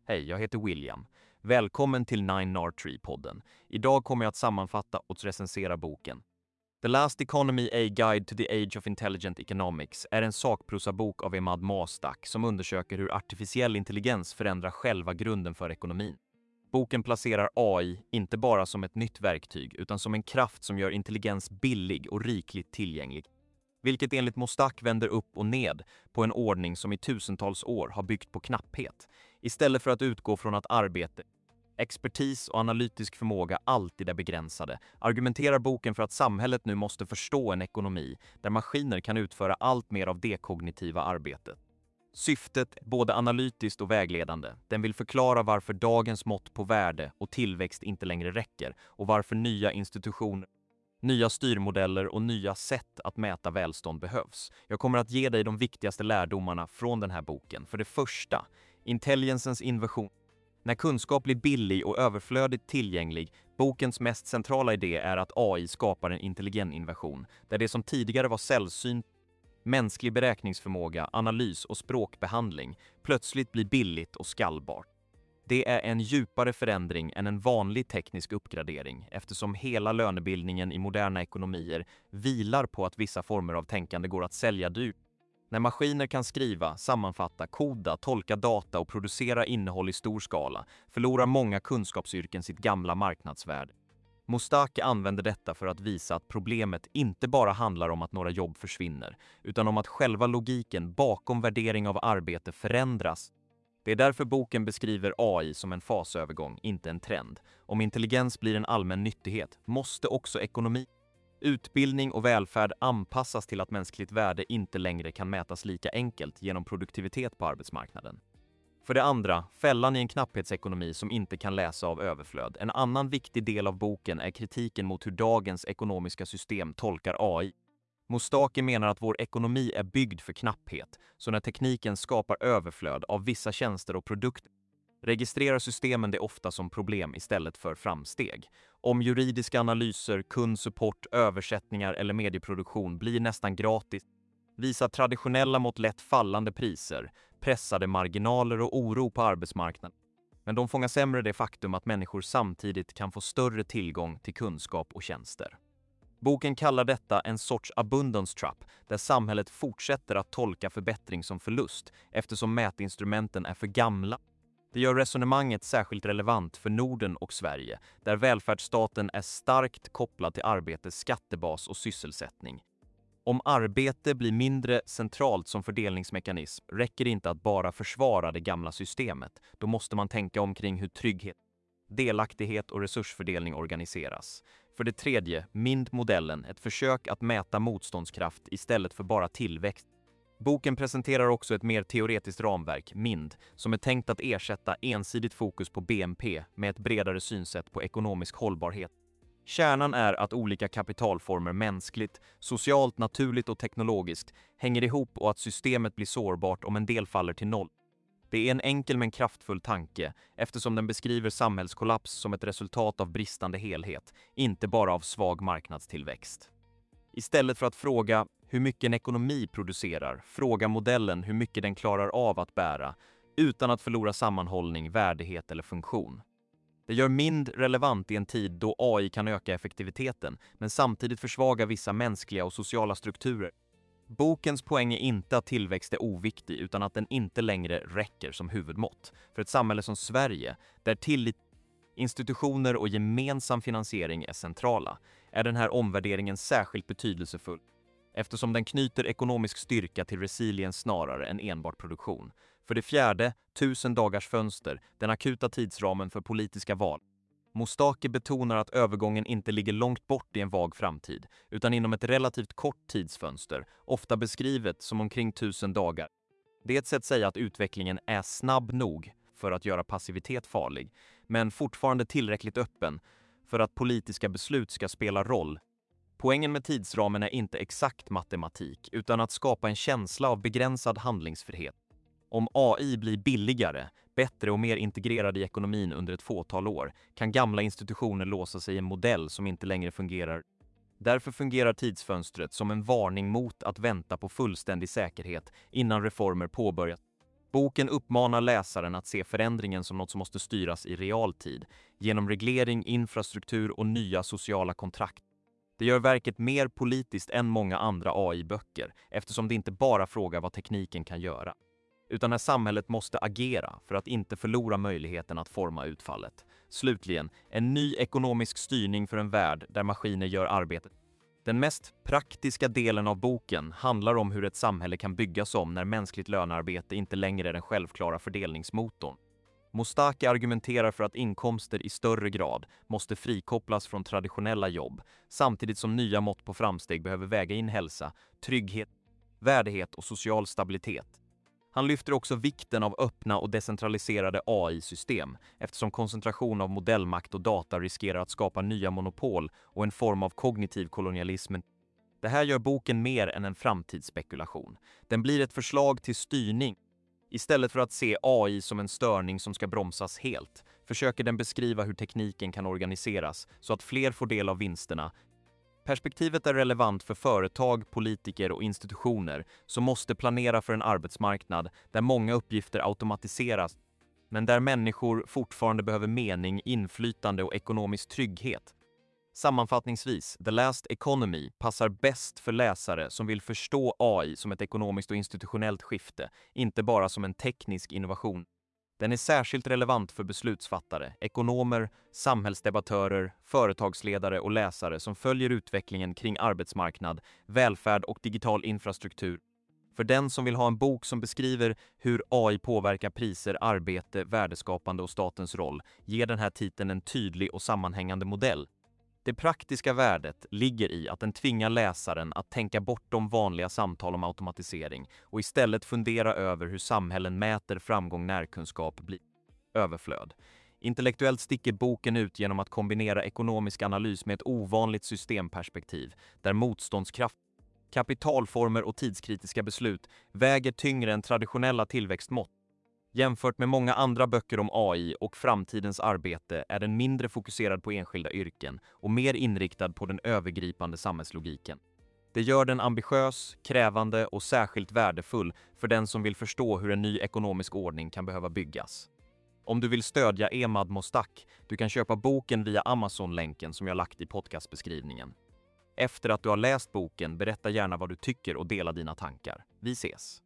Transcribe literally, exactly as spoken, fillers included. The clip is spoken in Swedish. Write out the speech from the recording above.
Hej, jag heter William. Välkommen till Nine Nar Tree-podden. Idag kommer jag att sammanfatta och recensera boken. The Last Economy, A Guide to the Age of Intelligent Economics är en sakprosabok av Emad Mastak som undersöker hur artificiell intelligens förändrar själva grunden för ekonomin. Boken placerar A I inte bara som ett nytt verktyg utan som en kraft som gör intelligens billig och rikligt tillgänglig. Vilket enligt Mostak vänder upp och ned på en ordning som i tusentals år har byggt på knapphet. Istället för att utgå från att arbete, expertis och analytisk förmåga alltid är begränsade, argumenterar boken för att samhället nu måste förstå en ekonomi där maskiner kan utföra allt mer av det kognitiva arbetet. Syftet är både analytiskt och vägledande. Den vill förklara varför dagens mått på värde och tillväxt inte längre räcker och varför nya institutioner, nya styrmodeller och nya sätt att mäta välstånd behövs. Jag kommer att ge dig de viktigaste lärdomarna från den här boken. För det första, intelligensens inversion. När kunskap blir billig och överflödigt tillgänglig, bokens mest centrala idé är att A I skapar en intelligent inversion, där det som tidigare var sällsynt, mänsklig beräkningsförmåga, analys och språkbehandling, plötsligt blir billigt och skallbart. Det är en djupare förändring än en vanlig teknisk uppgradering eftersom hela lönebildningen i moderna ekonomier vilar på att vissa former av tänkande går att sälja dyrt. När maskiner kan skriva, sammanfatta, koda, tolka data och producera innehåll i stor skala förlorar många kunskapsyrken sitt gamla marknadsvärde. Mostak använder detta för att visa att problemet inte bara handlar om att några jobb försvinner utan om att själva logiken bakom värdering av arbete förändras. Det är därför boken beskriver A I som en fasövergång, inte en trend. Om intelligens blir en allmän nyttighet måste också ekonomi, utbildning och välfärd anpassas till att mänskligt värde inte längre kan mätas lika enkelt genom produktivitet på arbetsmarknaden. För det andra, fällan i en knapphetsekonomi som inte kan läsa av överflöd. En annan viktig del av boken är kritiken mot hur dagens ekonomiska system tolkar A I. Mostaki menar att vår ekonomi är byggd för knapphet, så när tekniken skapar överflöd av vissa tjänster och produkter registrerar systemen det ofta som problem istället för framsteg. Om juridiska analyser, kundsupport, översättningar eller medieproduktion blir nästan gratis visar traditionella mot lätt fallande priser, pressade marginaler och oro på arbetsmarknaden. Men de fångar sämre det faktum att människor samtidigt kan få större tillgång till kunskap och tjänster. Boken kallar detta en sorts abundance trap, där samhället fortsätter att tolka förbättring som förlust eftersom mätinstrumenten är för gamla. Det gör resonemanget särskilt relevant för Norden och Sverige, där välfärdsstaten är starkt kopplad till arbete, skattebas och sysselsättning. Om arbete blir mindre centralt som fördelningsmekanism räcker det inte att bara försvara det gamla systemet. Då måste man tänka omkring hur trygghet, delaktighet och resursfördelning organiseras. För det tredje, M I N D-modellen, ett försök att mäta motståndskraft istället för bara tillväxt. Boken presenterar också ett mer teoretiskt ramverk, M I N D, som är tänkt att ersätta ensidigt fokus på B N P med ett bredare synsätt på ekonomisk hållbarhet. Kärnan är att olika kapitalformer mänskligt, socialt, naturligt och teknologiskt hänger ihop och att systemet blir sårbart om en del faller till noll. Det är en enkel men kraftfull tanke eftersom den beskriver samhällskollaps som ett resultat av bristande helhet, inte bara av svag marknadstillväxt. Istället för att fråga hur mycket en ekonomi producerar, fråga modellen hur mycket den klarar av att bära utan att förlora sammanhållning, värdighet eller funktion. Det gör M I N D relevant i en tid då A I kan öka effektiviteten men samtidigt försvaga vissa mänskliga och sociala strukturer. Bokens poäng är inte att tillväxt är oviktig utan att den inte längre räcker som huvudmått. För ett samhälle som Sverige, där tillit, institutioner och gemensam finansiering är centrala, är den här omvärderingen särskilt betydelsefull eftersom den knyter ekonomisk styrka till resiliens snarare än enbart produktion. För det fjärde, tusen dagars fönster, den akuta tidsramen för politiska val. Mostaki betonar att övergången inte ligger långt bort i en vag framtid, utan inom ett relativt kort tidsfönster, ofta beskrivet som omkring tusen dagar. Det är ett sätt att säga att utvecklingen är snabb nog för att göra passivitet farlig, men fortfarande tillräckligt öppen för att politiska beslut ska spela roll. Poängen med tidsramen är inte exakt matematik, utan att skapa en känsla av begränsad handlingsfrihet. Om A I blir billigare, bättre och mer integrerad i ekonomin under ett fåtal år kan gamla institutioner låsa sig i en modell som inte längre fungerar. Därför fungerar tidsfönstret som en varning mot att vänta på fullständig säkerhet innan reformer påbörjas. Boken uppmanar läsaren att se förändringen som något som måste styras i realtid, genom reglering, infrastruktur och nya sociala kontrakt. Det gör verket mer politiskt än många andra A I-böcker, eftersom det inte bara frågar vad tekniken kan göra, utan när samhället måste agera för att inte förlora möjligheten att forma utfallet. Slutligen, en ny ekonomisk styrning för en värld där maskiner gör arbetet. Den mest praktiska delen av boken handlar om hur ett samhälle kan byggas om när mänskligt lönearbete inte längre är den självklara fördelningsmotorn. Mostaki argumenterar för att inkomster i större grad måste frikopplas från traditionella jobb, samtidigt som nya mått på framsteg behöver väga in hälsa, trygghet, värdighet och social stabilitet. Han lyfter också vikten av öppna och decentraliserade A I-system, eftersom koncentration av modellmakt och data riskerar att skapa nya monopol och en form av kognitiv kolonialism. Det här gör boken mer än en framtidsspekulation. Den blir ett förslag till styrning. Istället för att se A I som en störning som ska bromsas helt, försöker den beskriva hur tekniken kan organiseras så att fler får del av vinsterna. Perspektivet är relevant för företag, politiker och institutioner som måste planera för en arbetsmarknad där många uppgifter automatiseras, men där människor fortfarande behöver mening, inflytande och ekonomisk trygghet. Sammanfattningsvis, The Last Economy passar bäst för läsare som vill förstå A I som ett ekonomiskt och institutionellt skifte, inte bara som en teknisk innovation. Den är särskilt relevant för beslutsfattare, ekonomer, samhällsdebattörer, företagsledare och läsare som följer utvecklingen kring arbetsmarknad, välfärd och digital infrastruktur. För den som vill ha en bok som beskriver hur A I påverkar priser, arbete, värdeskapande och statens roll, ger den här titeln en tydlig och sammanhängande modell. Det praktiska värdet ligger i att den tvingar läsaren att tänka bortom vanliga samtal om automatisering och istället fundera över hur samhällen mäter framgång när kunskap blir överflöd. Intellektuellt sticker boken ut genom att kombinera ekonomisk analys med ett ovanligt systemperspektiv, där motståndskraft, kapitalformer och tidskritiska beslut väger tyngre än traditionella tillväxtmått. Jämfört med många andra böcker om A I och framtidens arbete är den mindre fokuserad på enskilda yrken och mer inriktad på den övergripande samhällslogiken. Det gör den ambitiös, krävande och särskilt värdefull för den som vill förstå hur en ny ekonomisk ordning kan behöva byggas. Om du vill stödja Emad Mostak, du kan köpa boken via Amazon-länken som jag lagt i podcastbeskrivningen. Efter att du har läst boken, berätta gärna vad du tycker och dela dina tankar. Vi ses!